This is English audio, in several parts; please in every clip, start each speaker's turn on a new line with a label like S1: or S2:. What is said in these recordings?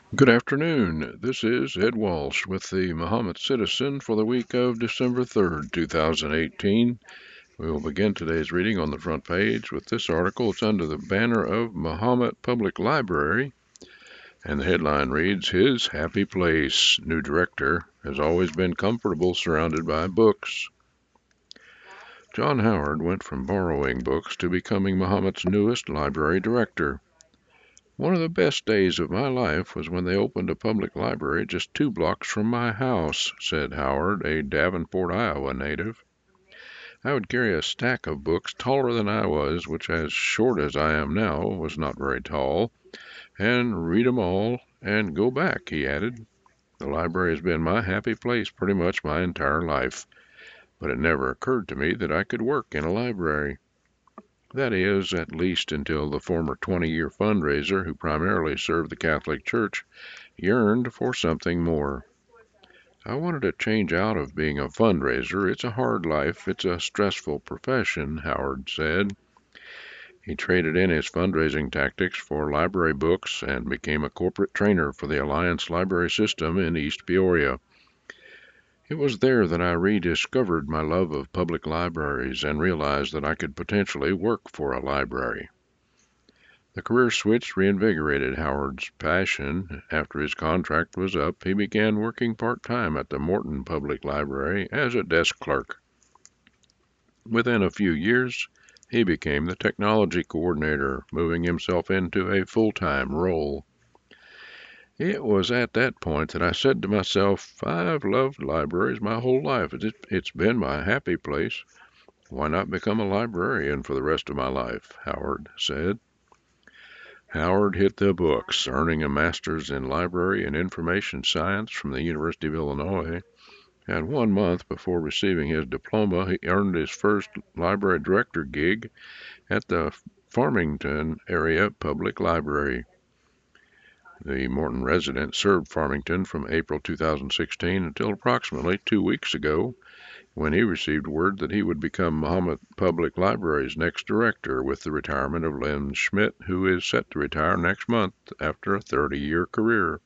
S1: Good afternoon. This is Ed Walsh with the Muhammad Citizen for the week of December 3rd, 2018. We will begin today's reading on the front page with this article. It's under the banner of Muhammad Public Library, and the headline reads, His Happy Place. New director has always been comfortable surrounded by books. John Howard went from borrowing books to becoming Muhammad's newest library director. One of the best days of my life was when they opened a public library just 2 blocks from my house, said Howard, a Davenport, Iowa native. I would carry a stack of books taller than I was, which, as short as I am now, was not very tall, and read 'em all and go back, he added. The library has been my happy place pretty much my entire life, but it never occurred to me that I could work in a library. That is, at least until the former 20-year fundraiser, who primarily served the Catholic Church, yearned for something more. I wanted to change out of being a fundraiser. It's a hard life. It's a stressful profession, Howard said. He traded in his fundraising tactics for library books and became a corporate trainer for the Alliance Library System in East Peoria. It was there that I rediscovered my love of public libraries and realized that I could potentially work for a library. The career switch reinvigorated Howard's passion. After his contract was up, he began working part-time at the Morton Public Library as a desk clerk. Within a few years, he became the technology coordinator, moving himself into a full-time role. It was at that point that I said to myself, I've loved libraries my whole life. It's been my happy place. Why not become a librarian for the rest of my life? Howard said. Howard hit the books, earning a master's in library and information science from the University of Illinois. And 1 month before receiving his diploma, he earned his first library director gig at the Farmington Area Public Library. The Morton resident served Farmington from April 2016 until approximately 2 weeks ago, when he received word that he would become Muhammad Public Library's next director with the retirement of Lynn Schmidt, who is set to retire next month after a 30-year career.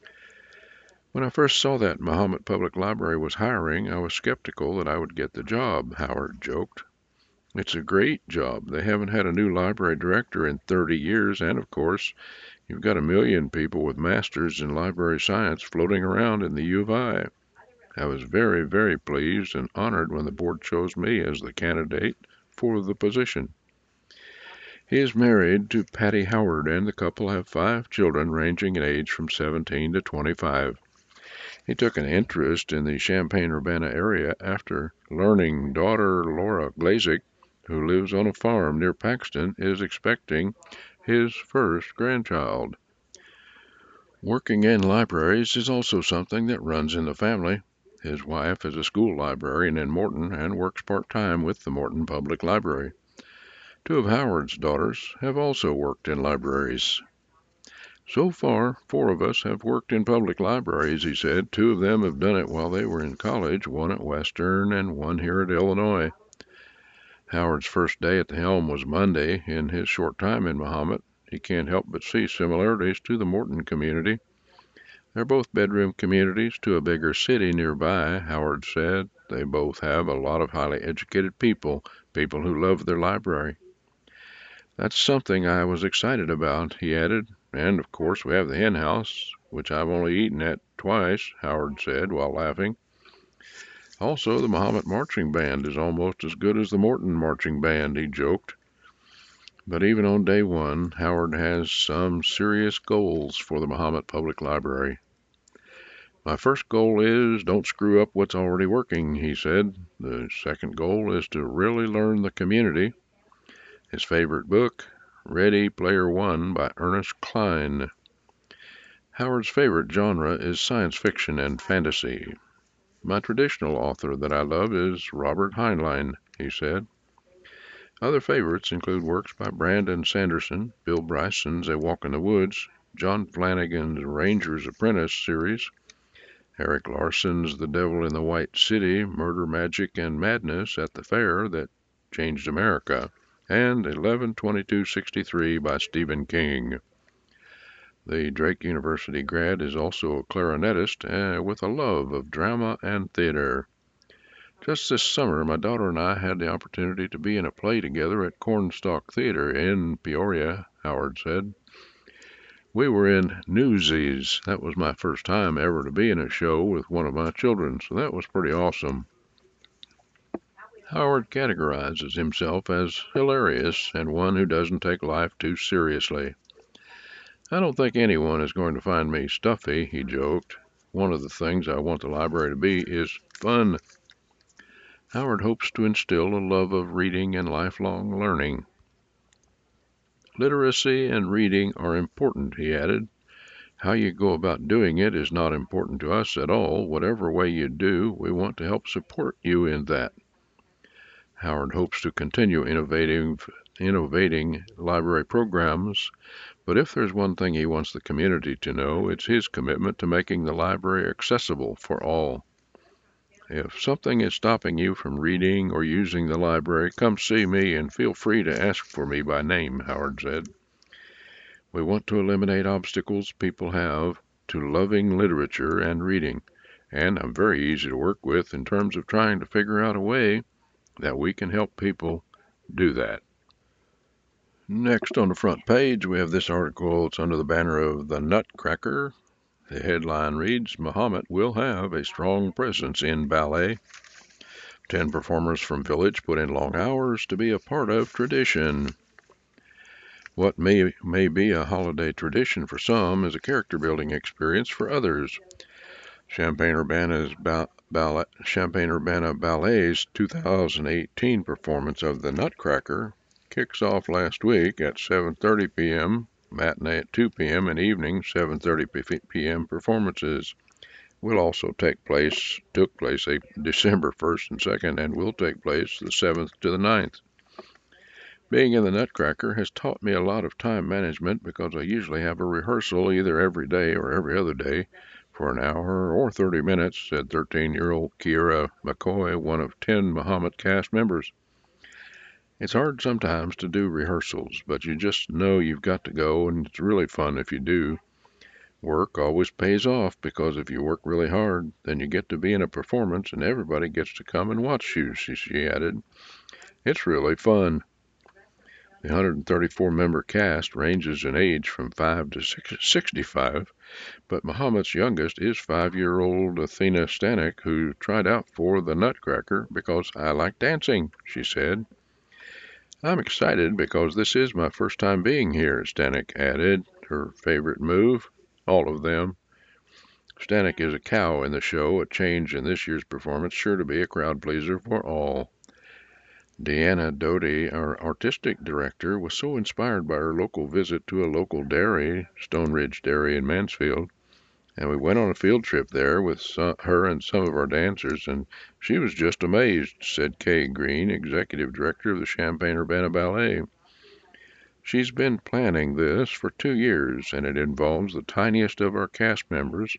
S1: When I first saw that Muhammad Public Library was hiring, I was skeptical that I would get the job, Howard joked. It's a great job. They haven't had a new library director in 30 years, and of course, you've got a million people with masters in library science floating around in the U of I. I was very, very pleased and honored when the board chose me as the candidate for the position. He is married to Patty Howard, and the couple have 5 children ranging in age from 17 to 25. He took an interest in the Champaign-Urbana area after learning daughter Laura Glazik, who lives on a farm near Paxton, is expecting his first grandchild. Working in libraries is also something that runs in the family. His wife is a school librarian in Morton and works part-time with the Morton Public Library. 2 of Howard's daughters have also worked in libraries. So far, 4 of us have worked in public libraries, he said. 2 of them have done it while they were in college, one at Western and one here at Illinois. Howard's first day at the helm was Monday. In his short time in Muhammad, he can't help but see similarities to the Morton community. They're both bedroom communities to a bigger city nearby, Howard said. They both have a lot of highly educated people who love their library. That's something I was excited about, he added. And, of course, we have the hen house, which I've only eaten at twice, Howard said while laughing. Also, the Muhammad Marching Band is almost as good as the Morton Marching Band, he joked. But even on day one, Howard has some serious goals for the Muhammad Public Library. My first goal is don't screw up what's already working, he said. The second goal is to really learn the community. His favorite book, Ready Player One by Ernest Cline. Howard's favorite genre is science fiction and fantasy. My traditional author that I love is Robert Heinlein, he said. Other favorites include works by Brandon Sanderson, Bill Bryson's A Walk in the Woods, John Flanagan's Ranger's Apprentice series, Eric Larson's The Devil in the White City, Murder, Magic, and Madness at the Fair That Changed America, and 11/22/63 by Stephen King. The Drake University grad is also a clarinetist with a love of drama and theater. Just this summer, my daughter and I had the opportunity to be in a play together at Cornstalk Theater in Peoria, Howard said. We were in Newsies. That was my first time ever to be in a show with one of my children, so that was pretty awesome. Howard categorizes himself as hilarious and one who doesn't take life too seriously. I don't think anyone is going to find me stuffy, he joked. One of the things I want the library to be is fun. Howard hopes to instill a love of reading and lifelong learning. Literacy and reading are important, he added. How you go about doing it is not important to us at all. Whatever way you do, we want to help support you in that. Howard hopes to continue innovating library programs, but if there's one thing he wants the community to know, it's his commitment to making the library accessible for all. If something is stopping you from reading or using the library, come see me and feel free to ask for me by name, Howard said. We want to eliminate obstacles people have to loving literature and reading, and I'm very easy to work with in terms of trying to figure out a way that we can help people do that. Next on the front page, we have this article. It's under the banner of the Nutcracker. The headline reads, Muhammad will have a strong presence in ballet. 10 performers from Village put in long hours to be a part of tradition. What may be a holiday tradition for some is a character-building experience for others. Champaign-Urbana Ballet's 2018 performance of The Nutcracker kicks off last week at 7:30 p.m., matinee at 2 p.m., and evening 7:30 p.m. performances will also took place December 1st and 2nd, and will take place the 7th to the 9th. Being in the Nutcracker has taught me a lot of time management because I usually have a rehearsal either every day or every other day for an hour or 30 minutes, said 13-year-old Kiera McCoy, one of 10 Muhammad cast members. It's hard sometimes to do rehearsals, but you just know you've got to go, and it's really fun if you do. Work always pays off because if you work really hard, then you get to be in a performance and everybody gets to come and watch you, she added. It's really fun. The 134-member cast ranges in age from 5 to 65, but Muhammad's youngest is 5-year-old Athena Stanek, who tried out for the Nutcracker because I like dancing, she said. I'm excited because this is my first time being here, Stanek added. Her favorite move? All of them. Stanek is a cow in the show, a change in this year's performance sure to be a crowd pleaser for all. Deanna Doty, our artistic director, was so inspired by her local visit to a local dairy, Stone Ridge Dairy in Mansfield, and we went on a field trip there with her and some of our dancers, and she was just amazed, said Kay Green, executive director of the Champaign-Urbana Ballet. She's been planning this for 2 years, and it involves the tiniest of our cast members,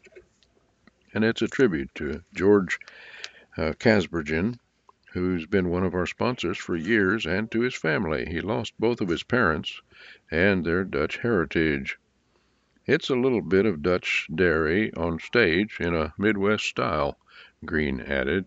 S1: and it's a tribute to George Kasbergen, who's been one of our sponsors for years, and to his family. He lost both of his parents and their Dutch heritage. It's a little bit of Dutch dairy on stage in a Midwest style, Green added.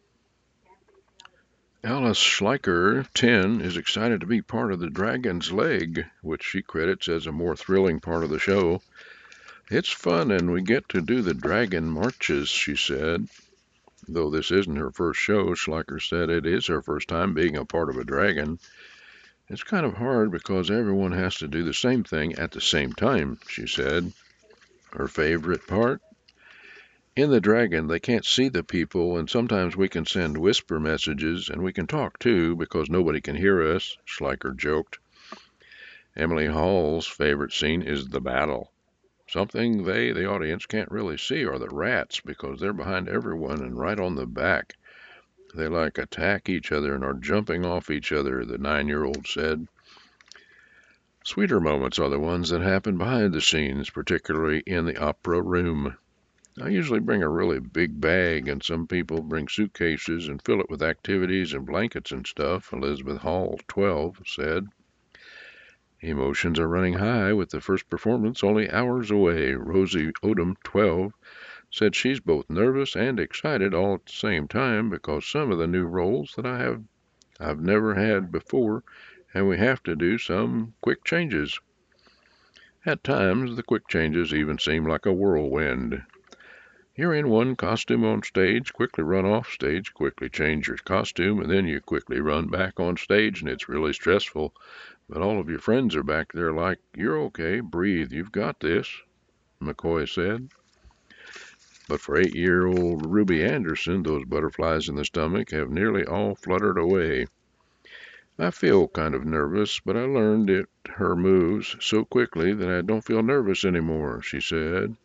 S1: Alice Schleicher, 10, is excited to be part of the Dragon's Leg, which she credits as a more thrilling part of the show. It's fun and we get to do the dragon marches, she said. Though this isn't her first show, Schleicher said it is her first time being a part of a dragon. It's kind of hard because everyone has to do the same thing at the same time, she said. Her favorite part? In the dragon, they can't see the people, and sometimes we can send whisper messages, and we can talk too because nobody can hear us, Schleicher joked. Emily Hall's favorite scene is the battle. Something they, the audience, can't really see are the rats because they're behind everyone and right on the back. They attack each other and are jumping off each other, the 9-year-old said. Sweeter moments are the ones that happen behind the scenes, particularly in the opera room. I usually bring a really big bag, and some people bring suitcases and fill it with activities and blankets and stuff, Elizabeth Hall, 12, said. Emotions are running high with the first performance only hours away. Rosie Odom, 12, said she's both nervous and excited all at the same time because some of the new roles that I've never had before, and we have to do some quick changes. At times, the quick changes even seem like a whirlwind. You're in one costume on stage, quickly run off stage, quickly change your costume, and then you quickly run back on stage, and it's really stressful. But all of your friends are back there like, "You're okay, breathe, you've got this," McCoy said. But for 8-year-old Ruby Anderson, those butterflies in the stomach have nearly all fluttered away. "I feel kind of nervous, but I learned her moves so quickly that I don't feel nervous anymore," she said.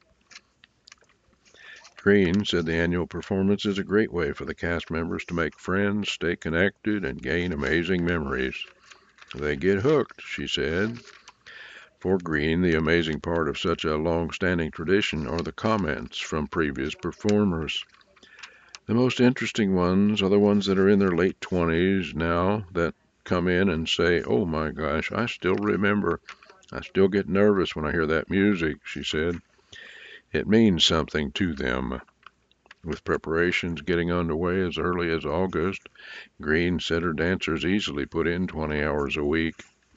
S1: Green said the annual performance is a great way for the cast members to make friends, stay connected, and gain amazing memories. "They get hooked," she said. For Green, the amazing part of such a long-standing tradition are the comments from previous performers. The most interesting ones are the ones that are in their late 20s now that come in and say, "Oh my gosh, I still remember. I still get nervous when I hear that music," she said. It means something to them. With preparations getting underway as early as August, Green said her dancers easily put in 20 hours a week.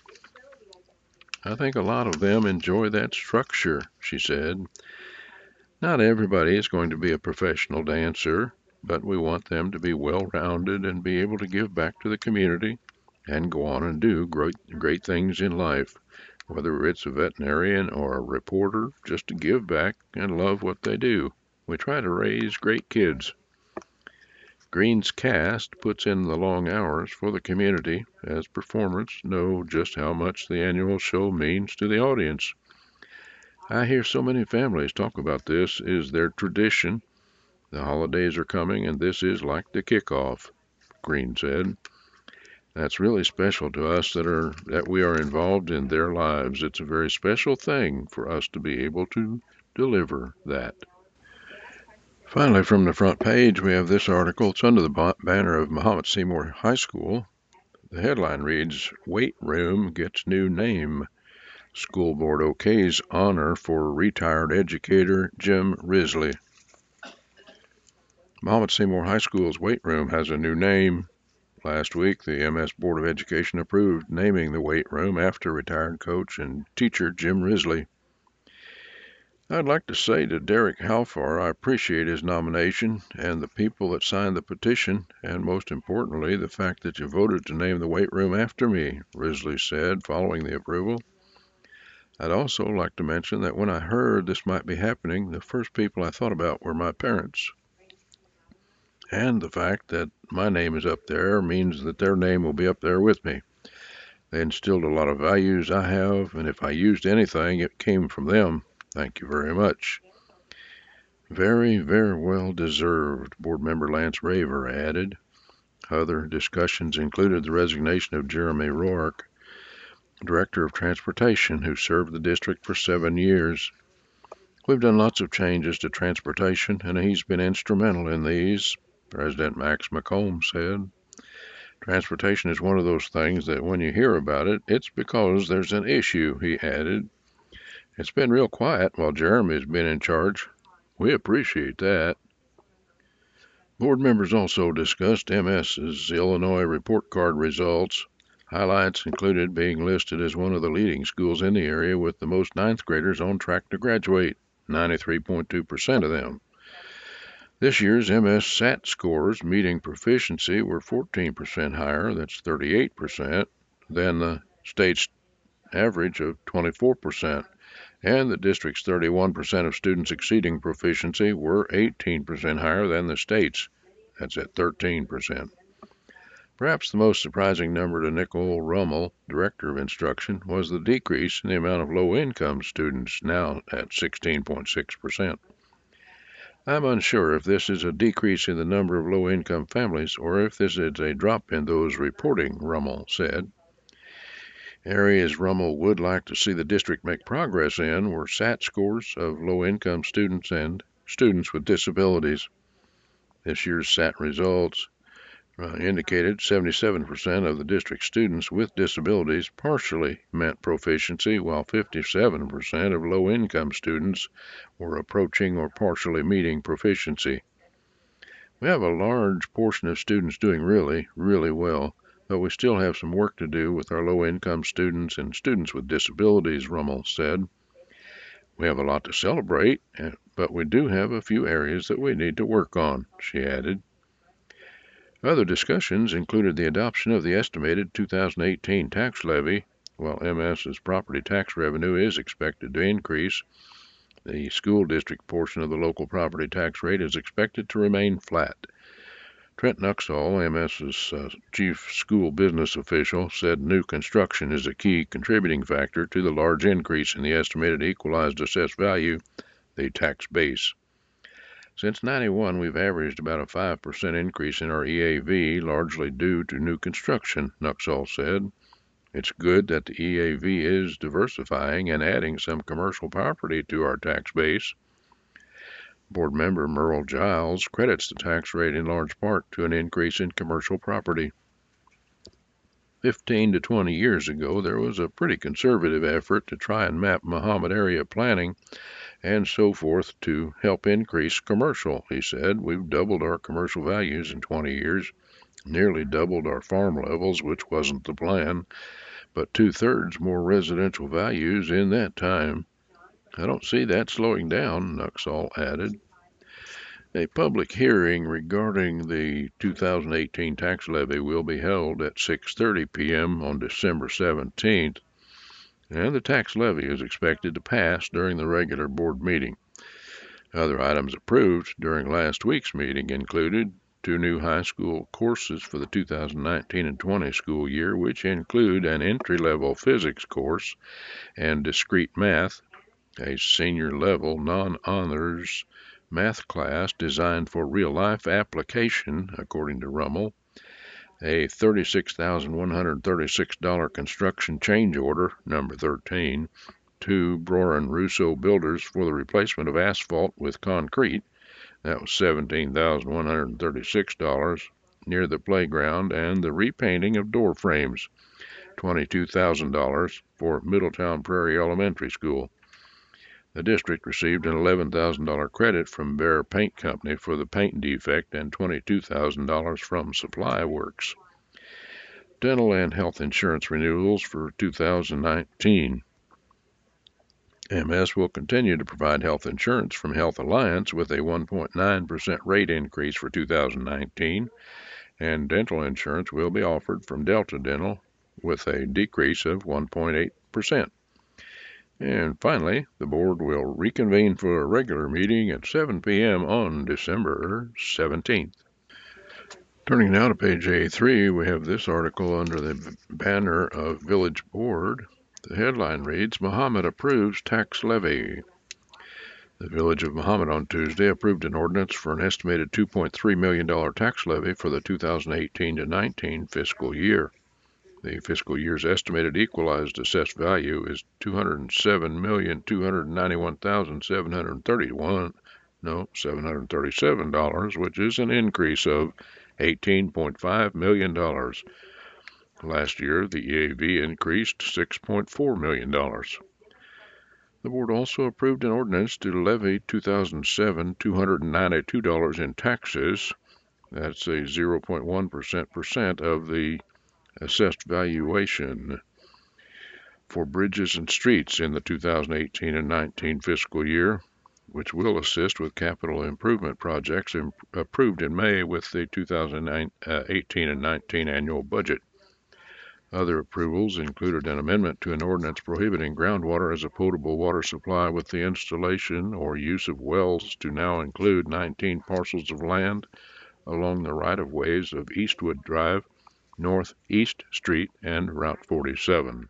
S1: "I think a lot of them enjoy that structure," she said. "Not everybody is going to be a professional dancer, but we want them to be well-rounded and be able to give back to the community and go on and do great things in life, whether it's a veterinarian or a reporter, just to give back and love what they do. We try to raise great kids." Green's cast puts in the long hours for the community, as performers know just how much the annual show means to the audience. "I hear so many families talk about this is their tradition. The holidays are coming, and this is like the kickoff," Green said. "That's really special to us that we are involved in their lives. It's a very special thing for us to be able to deliver that." Finally, from the front page, we have this article. It's under the banner of Mahomet Seymour High School. The headline reads, "Weight Room Gets New Name. School Board OKs Honor for Retired Educator Jim Risley." Mahomet Seymour High School's weight room has a new name. Last week, the MS Board of Education approved naming the weight room after retired coach and teacher Jim Risley. "I'd like to say to Derek Halfar I appreciate his nomination and the people that signed the petition, and most importantly, the fact that you voted to name the weight room after me," Risley said following the approval. "I'd also like to mention that when I heard this might be happening, the first people I thought about were my parents. And the fact that my name is up there means that their name will be up there with me. They instilled a lot of values I have, and if I used anything, it came from them. Thank you very much." "Very, very well deserved," Board Member Lance Raver added. Other discussions included the resignation of Jeremy Rourke, Director of Transportation, who served the district for 7 years. "We've done lots of changes to transportation, and he's been instrumental in these," President Max McComb said. "Transportation is one of those things that when you hear about it, it's because there's an issue," he added. "It's been real quiet while Jeremy's been in charge. We appreciate that." Board members also discussed MS's Illinois report card results. Highlights included being listed as one of the leading schools in the area with the most ninth graders on track to graduate, 93.2% of them. This year's MS SAT scores meeting proficiency were 14% higher, that's 38%, than the state's average of 24%. And the district's 31% of students exceeding proficiency were 18% higher than the state's. That's at 13%. Perhaps the most surprising number to Nicole Rummel, Director of Instruction, was the decrease in the amount of low-income students, now at 16.6%. "I'm unsure if this is a decrease in the number of low-income families or if this is a drop in those reporting," Rummel said. Areas Rummel would like to see the district make progress in were SAT scores of low-income students and students with disabilities. This year's SAT results indicated 77% of the district students with disabilities partially met proficiency, while 57% of low-income students were approaching or partially meeting proficiency. We have a large portion of students doing really, really well, but we still have some work to do with our low-income students and students with disabilities, Rummel said. We have a lot to celebrate, but we do have a few areas that we need to work on, she added. Other discussions included the adoption of the estimated 2018 tax levy. While MS's property tax revenue is expected to increase, the school district portion of the local property tax rate is expected to remain flat. Trent Nuxall, MS's chief school business official, said new construction is a key contributing factor to the large increase in the estimated equalized assessed value, the tax base. Since 91, we've averaged about a 5% increase in our EAV, largely due to new construction, Nuxall said. It's good that the EAV is diversifying and adding some commercial property to our tax base. Board member Merle Giles credits the tax rate in large part to an increase in commercial property. 15 to 20 years ago, there was a pretty conservative effort to try and map Mahomet area planning and so forth to help increase commercial, he said. We've doubled our commercial values in 20 years, nearly doubled our farm levels, which wasn't the plan, but 2/3 more residential values in that time. I don't see that slowing down, Nuxall added. A public hearing regarding the 2018 tax levy will be held at 6:30 p.m. on December 17th, and the tax levy is expected to pass during the regular board meeting. Other items approved during last week's meeting included 2 new high school courses for the 2019 and 20 school year, which include an entry-level physics course and discrete math, a senior-level non-honors math class designed for real-life application, according to Rummel, a $36,136 construction change order, number 13, to Broer and Russo Builders for the replacement of asphalt with concrete, that was $17,136, near the playground, and the repainting of door frames, $22,000, for Middletown Prairie Elementary School. The district received an $11,000 credit from Behr Paint Company for the paint defect and $22,000 from Supply Works. Dental and health insurance renewals for 2019. MS will continue to provide health insurance from Health Alliance with a 1.9% rate increase for 2019, and dental insurance will be offered from Delta Dental with a decrease of 1.8%. And finally, the board will reconvene for a regular meeting at 7 p.m. on December 17th. Turning now to page A3, we have this article under the banner of Village Board. The headline reads, Mahomet approves tax levy. The Village of Mahomet on Tuesday approved an ordinance for an estimated $2.3 million tax levy for the 2018-19 fiscal year. The fiscal year's estimated equalized assessed value is $737, which is an increase of $18.5 million. Last year, the EAV increased $6.4 million. The board also approved an ordinance to levy $2,792 in taxes. That's a 0.1% of the assessed valuation for bridges and streets in the 2018 and 19 fiscal year, which will assist with capital improvement projects approved in May with the 2018 and 19 annual budget. Other approvals included an amendment to an ordinance prohibiting groundwater as a potable water supply with the installation or use of wells to now include 19 parcels of land along the right-of-ways of Eastwood Drive, Northeast Street, and Route 47.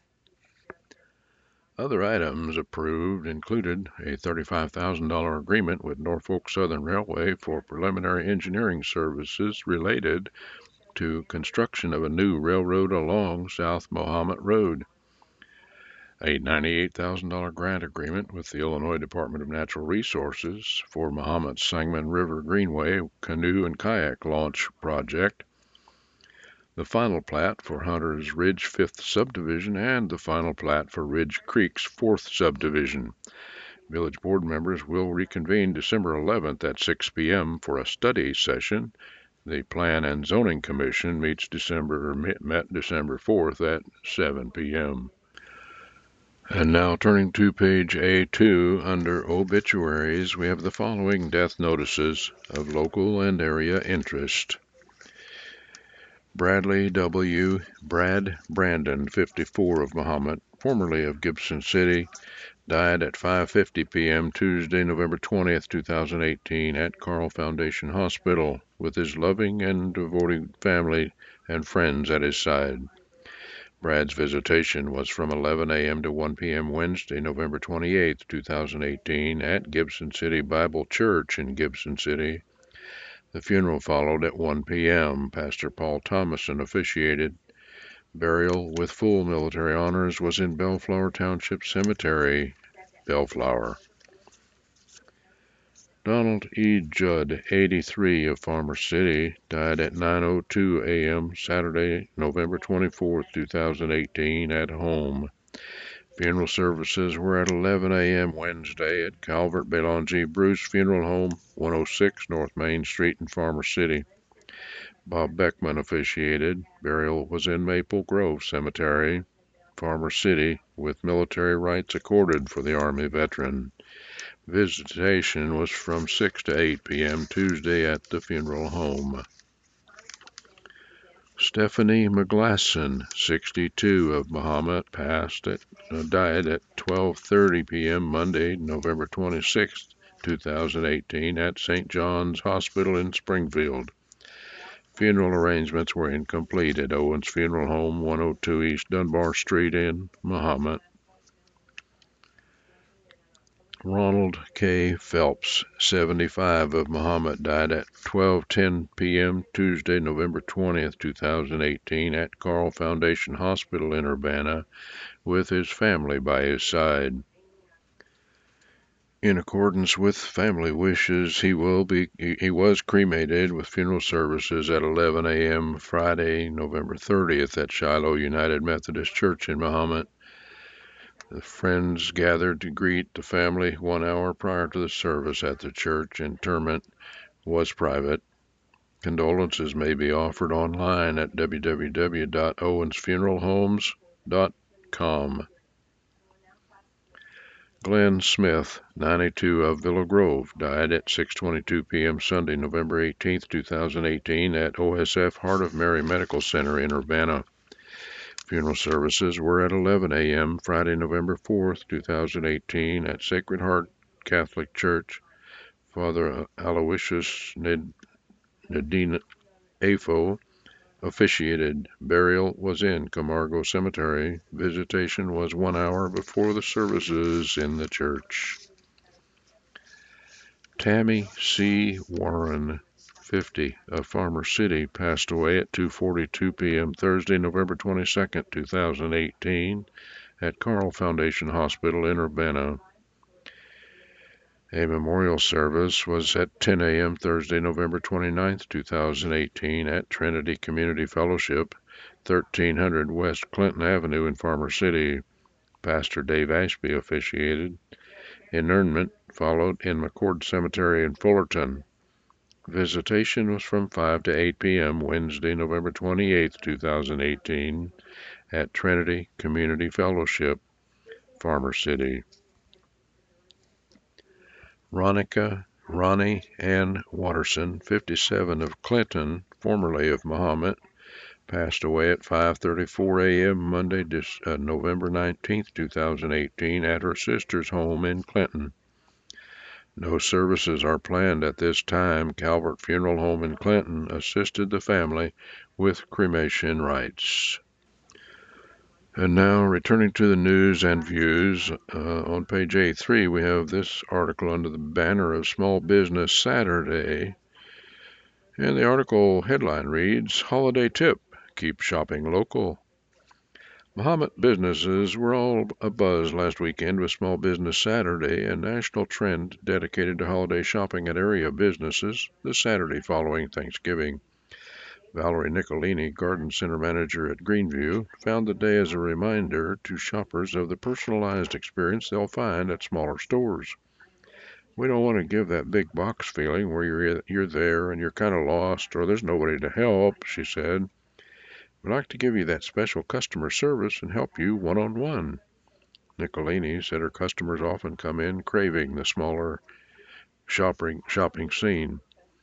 S1: Other items approved included a $35,000 agreement with Norfolk Southern Railway for preliminary engineering services related to construction of a new railroad along South Mahomet Road, a $98,000 grant agreement with the Illinois Department of Natural Resources for Mahomet's Sangamon River Greenway canoe and kayak launch project, the final plat for Hunter's Ridge 5th Subdivision and the final plat for Ridge Creek's 4th Subdivision. Village board members will reconvene December 11th at 6 p.m. for a study session. The Plan and Zoning Commission met December 4th at 7 p.m. And now turning to page A2, under obituaries, we have the following death notices of local and area interest. Bradley W. Brandon, 54, of Mahomet, formerly of Gibson City, died at 5:50 p.m. Tuesday, November 20th, 2018, at Carle Foundation Hospital, with his loving and devoted family and friends at his side. Brad's visitation was from 11 a.m. to 1 p.m. Wednesday, November 28th, 2018, at Gibson City Bible Church in Gibson City. The funeral followed at 1 p.m. Pastor Paul Thomason officiated. Burial with full military honors was in Bellflower Township Cemetery, Bellflower. Donald E. Judd, 83, of Farmer City, died at 9:02 a.m. Saturday, November 24, 2018, at home. Funeral services were at 11 a.m. Wednesday at Calvert Belongi Bruce Funeral Home, 106 North Main Street in Farmer City. Bob Beckman officiated. Burial was in Maple Grove Cemetery, Farmer City, with military rights accorded for the Army veteran. Visitation was from 6 to 8 p.m. Tuesday at the funeral home. Stephanie McGlasson, 62, of Mahomet, died at 12:30 p.m. Monday, November 26, 2018, at St. John's Hospital in Springfield. Funeral arrangements were incomplete at Owens Funeral Home, 102 East Dunbar Street in Mahomet. Ronald K. Phelps, 75, of Mahomet, died at 12:10 p.m. Tuesday, November 20th, 2018, at Carle Foundation Hospital in Urbana, with his family by his side. In accordance with family wishes, he was cremated with funeral services at 11 a.m. Friday, November 30th, at Shiloh United Methodist Church in Mahomet. The friends gathered to greet the family 1 hour prior to the service at the church. Interment was private. Condolences may be offered online at www.owensfuneralhomes.com. Glenn Smith, 92, of Willow Grove, died at 6:22 p.m. Sunday, November 18, 2018, at OSF Heart of Mary Medical Center in Urbana. Funeral services were at 11 a.m. Friday, November 4th, 2018, at Sacred Heart Catholic Church. Father Aloysius Nadine Afo officiated. Burial was in Camargo Cemetery. Visitation was 1 hour before the services in the church. Tammy C. Warren, 50, of Farmer City, passed away at 2:42 p.m. Thursday, November 22, 2018, at Carle Foundation Hospital in Urbana. A memorial service was at 10 a.m. Thursday, November 29, 2018, at Trinity Community Fellowship, 1300 West Clinton Avenue in Farmer City. Pastor Dave Ashby officiated. Interment followed in McCord Cemetery in Fullerton. Visitation was from 5 to 8 p.m. Wednesday, November 28, 2018, at Trinity Community Fellowship, Farmer City. Ronnie Ann Watterson, 57, of Clinton, formerly of Mahomet, passed away at 5:34 a.m. Monday, November 19, 2018, at her sister's home in Clinton. No services are planned at this time. Calvert Funeral Home in Clinton assisted the family with cremation rites. And now, returning to the news and views, on page A3, we have this article under the banner of Small Business Saturday. And the article headline reads, Holiday Tip, Keep Shopping Local. Mahomet businesses were all abuzz last weekend with Small Business Saturday, a national trend dedicated to holiday shopping at area businesses the Saturday following Thanksgiving. Valerie Nicolini, Garden Center Manager at Greenview, found the day as a reminder to shoppers of the personalized experience they'll find at smaller stores. We don't want to give that big box feeling where you're there and you're kind of lost or there's nobody to help, she said. We like to give you that special customer service and help you one-on-one. Nicolini said her customers often come in craving the smaller shopping scene.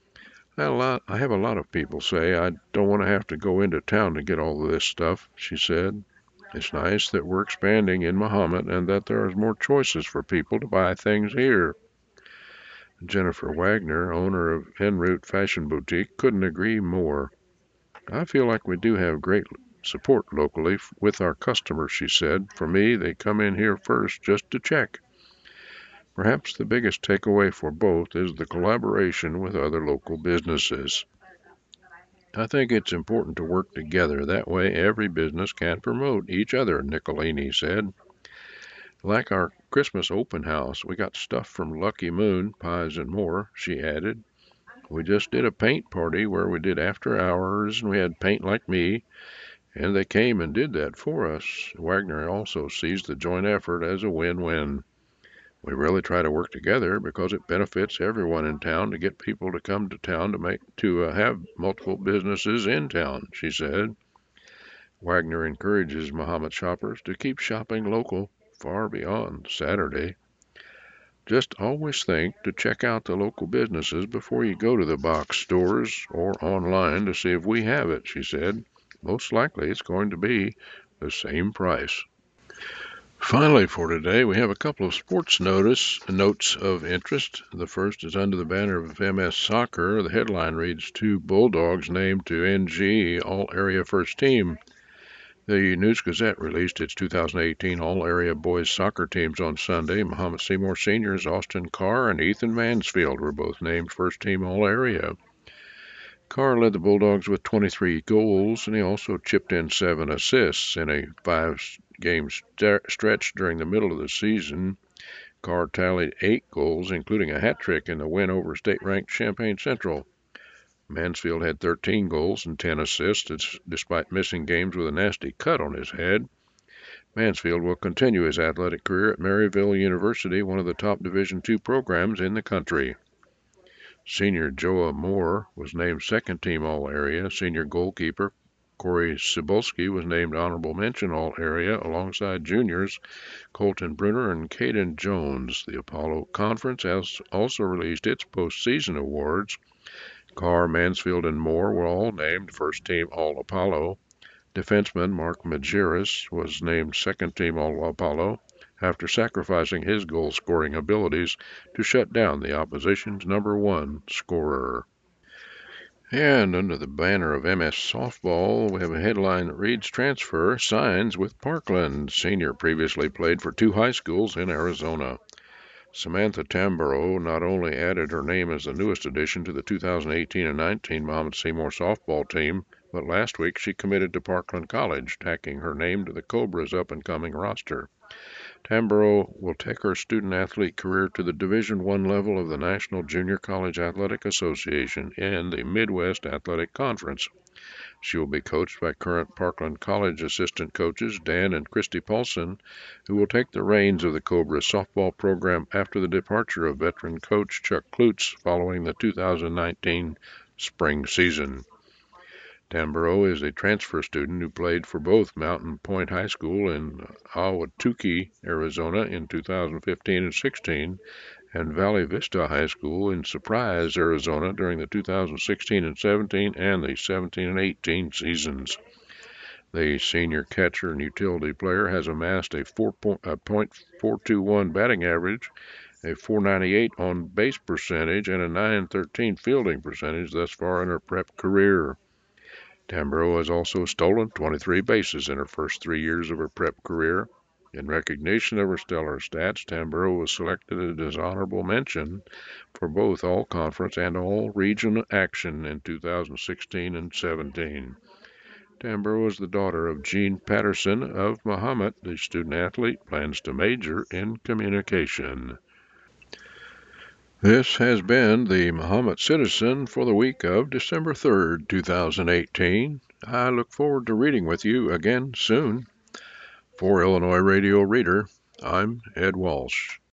S1: I have a lot of people say I don't want to have to go into town to get all of this stuff, she said. It's nice that we're expanding in Mahomet and that there is more choices for people to buy things here. Jennifer Wagner, owner of En Route Fashion Boutique, couldn't agree more. I feel like we do have great support locally with our customers, she said. For me, they come in here first just to check. Perhaps the biggest takeaway for both is the collaboration with other local businesses. I think it's important to work together. That way every business can promote each other, Nicolini said. Like our Christmas open house, we got stuff from Lucky Moon, pies and more, she added. We just did a paint party where we did after hours and we had Paint Like Me, and they came and did that for us. Wagner also sees the joint effort as a win-win. We really try to work together because it benefits everyone in town to get people to come to town to have multiple businesses in town, she said. Wagner encourages Mahomet shoppers to keep shopping local far beyond Saturday. Just always think to check out the local businesses before you go to the box stores or online to see if we have it, she said. Most likely it's going to be the same price. Finally, for today, we have a couple of sports notes of interest. The first is under the banner of MS Soccer. The headline reads, Two Bulldogs named to NG All-Area First Team. The News-Gazette released its 2018 All-Area Boys Soccer teams on Sunday. Mahomet Seymour Seniors Austin Carr and Ethan Mansfield were both named First Team All-Area. Carr led the Bulldogs with 23 goals, and he also chipped in 7 assists in a 5-game stretch during the middle of the season. Carr tallied 8 goals, including a hat trick in the win over state-ranked Champaign Central. Mansfield had 13 goals and 10 assists, despite missing games with a nasty cut on his head. Mansfield will continue his athletic career at Maryville University, one of the top Division II programs in the country. Senior Joa Moore was named second-team All-Area. Senior goalkeeper Corey Cebulski was named Honorable Mention All-Area alongside juniors Colton Bruner and Caden Jones. The Apollo Conference has also released its postseason awards. Carr, Mansfield, and Moore were all named first-team All-Apollo. Defenseman Mark Majerus was named second-team All-Apollo after sacrificing his goal-scoring abilities to shut down the opposition's number one scorer. And under the banner of MS Softball, we have a headline that reads, Transfer signs with Parkland. Senior previously played for 2 high schools in Arizona. Samantha Tamboro not only added her name as the newest addition to the 2018 and 19 Mahomet Seymour softball team, but last week she committed to Parkland College, tacking her name to the Cobras' up-and-coming roster. Tamboro will take her student-athlete career to the Division I level of the National Junior College Athletic Association and the Midwest Athletic Conference. She will be coached by current Parkland College assistant coaches Dan and Christy Paulson, who will take the reins of the Cobras softball program after the departure of veteran coach Chuck Klutz following the 2019 spring season. Tamboro is a transfer student who played for both Mountain Point High School in Ahwatukee, Arizona in 2015 and 16, and Valley Vista High School in Surprise, Arizona during the 2016 and 17 and the 17 and 18 seasons. The senior catcher and utility player has amassed a .421 batting average, a .498 on base percentage, and a .913 fielding percentage thus far in her prep career. Tamboro has also stolen 23 bases in her first 3 years of her prep career. In recognition of her stellar stats, Tamboro was selected as honorable mention for both all-conference and all-region action in 2016 and 17. Tamboro is the daughter of Gene Patterson of Mahomet. The student-athlete plans to major in communication. This has been the Mahomet Citizen for the week of December 3rd, 2018. I look forward to reading with you again soon. For Illinois Radio Reader, I'm Ed Walsh.